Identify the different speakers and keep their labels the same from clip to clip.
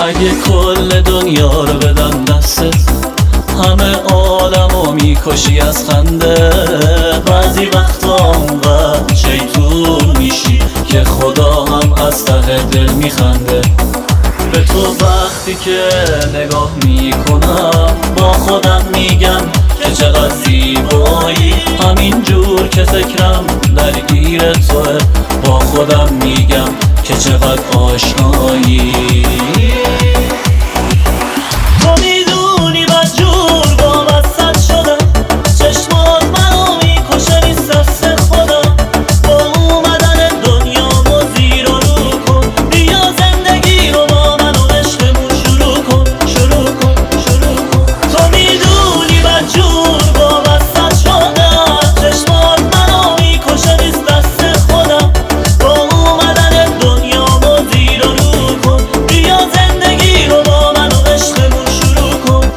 Speaker 1: اگه کل دنیا رو بدن دستت، همه عالمو میکشی از خنده. بعضی وقتا اونقدر شیطون میشی که خدا هم از ته دل میخنده. به تو وقتی که نگاه میکنم با خودم میگم که چقدر زیبایی. همین جور که فکرم درگیر توه، با خودم میگم که چقدر آشنایی. تو میدونی بدجور با وسط شدم، چشمات منو میکشه نیست دست خودم. با اومدن دنیامو زیر و رو کن، بیا زندگی رو با من و عشقمون شروع کن. تو میدونی بدجور با وسط شدم، چشمات منو میکشه نیست دست خودم. با اومدن دنیامو زیر و رو کن، بیا زندگی رو با من و عشقمون شروع کن.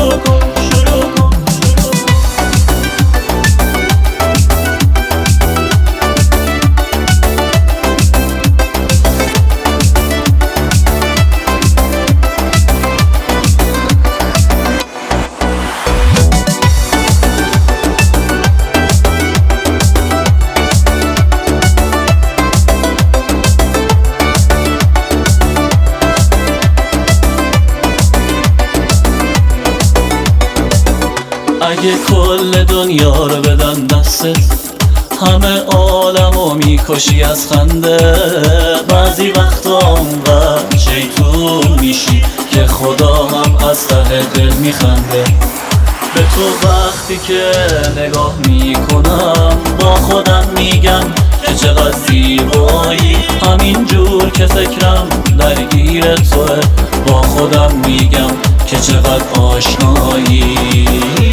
Speaker 1: اگه کل دنیا رو بدن دستت، همه عالمو میکشی از خنده. بعضی وقتا اونقدر شیطون میشی که خدا هم از ته دل میخنده. به تو وقتی که نگاه میکنم با خودم میگم که چقدر زیبایی. همین جور که فکرم درگیر توه، با خودم میگم که چقدر آشنایی.